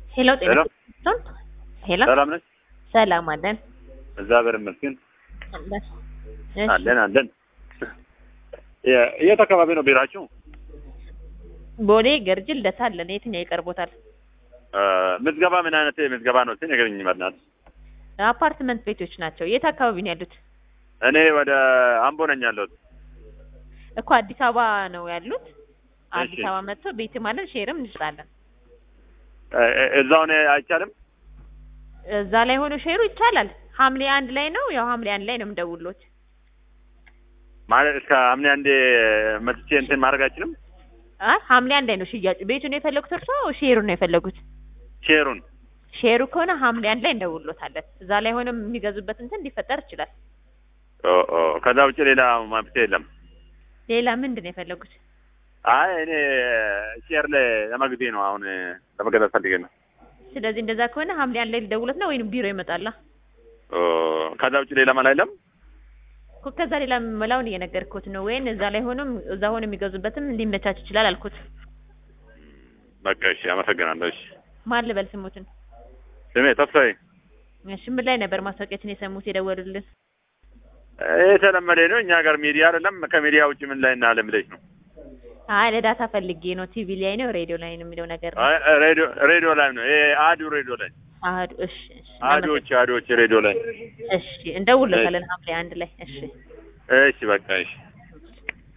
ሄሎ ጤና ይስጥልኝ። ሄሎ ሰላም ነሽ? ሰላም አለን። እግዚአብሔር ይመስገን አለን። አለን። የት አካባቢ ነው ቢራችሁ? ቦሌ ገርጂ ልደታ አለን። የትኛው ይቀርቦታል? ምዝገባ ምን አይነት ምዝገባ ነው? ንገረኝ በእናትህ። አፓርትመንት ቤቶች ናቸው። የት አካባቢ ነው ያሉት? እኔ ወደ አምቦ ነኝ ያለሁት። እኮ አዲስ አበባ ነው ያሉት። አዲስ አበባ መጥቶ ቤት ማለት ሼርም እንችላለን። እዛው ነው አይቻልም? እዛ ላይ ሆኖ ሼሩ ይቻላል። ሐምሌ 1 ላይ ነው። ያው ሐምሌ 1 ላይ ነው የምደውልዎት። ማለት እስከ ሐምሌ 1 መጥቼ እንትን ማድረግ አይችልም? ሐምሌ 1 ላይ ነው ሽያጭ። ቤቱን የፈለጉት እርሶ ሼሩን ነው የፈለጉት? ሼሩን። ሼሩ ከሆነ ሐምሌ 1 ላይ እንደውልዎታለን። እዛ ላይ ሆኖ የሚገዙበት እንትን ሊፈጠር ይችላል። ከዛ ውጭ ሌላ መፍትሄ የለም? ሌላ ምንድን ነው የፈለጉት? አይ እኔ ሼር ላይ ለመግዜ ነው አሁን ለመገዛት ፈልጌ ነው። ስለዚህ እንደዛ ከሆነ ሐምሌ 1 ላይ ሊደውሉት ነው ወይንም ቢሮ ይመጣላ? ከዛ ውጭ ሌላ መላ የለም? ከዛ ሌላ መላውን እየነገርኩት ነው። ወይን እዛ ላይ ሆኖም እዛ ሆኖ የሚገዙበትም ሊመቻች ይችላል አልኩት። በቃ እሺ፣ አመሰግናለሁ። እሺ፣ ማን ልበል ስሙትን? ስሜ ተስፋዬ። እሺ፣ ምን ላይ ነበር ማስታወቂያችን የሰሙት የደወሉልን? የተለመደ ነው እኛ ጋር ሚዲያ አይደለም። ከሚዲያ ውጭ ምን ላይ እና ለምለሽ ነው? አይ ለዳታ ፈልጌ ነው። ቲቪ ላይ ነው ሬዲዮ ላይ ነው የሚለው ነገር ነው? ሬዲዮ ላይ ነው። አዱ ሬዲዮ ላይ። እሺ፣ አዶች ሬዲዮ ላይ። እሺ፣ እንደውልለታለን ሐምሌ 1 ላይ። እሺ፣ በቃ እሺ።